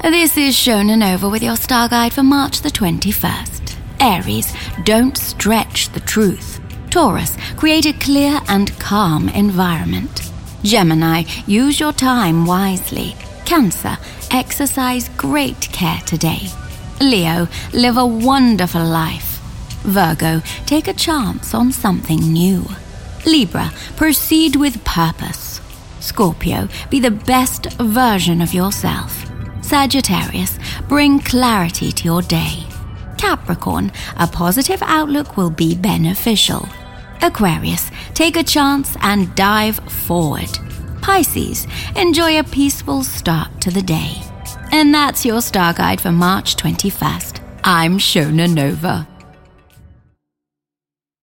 This is Shona Nova with your star guide for March the 21st. Aries, don't stretch the truth. Taurus, create a clear and calm environment. Gemini, use your time wisely. Cancer, exercise great care today. Leo, live a wonderful life. Virgo, take a chance on something new. Libra, proceed with purpose. Scorpio, be the best version of yourself. Sagittarius, bring clarity to your day. Capricorn, a positive outlook will be beneficial. Aquarius, take a chance and dive forward. Pisces, enjoy a peaceful start to the day. And that's your star guide for March 21st. I'm Shona Nova.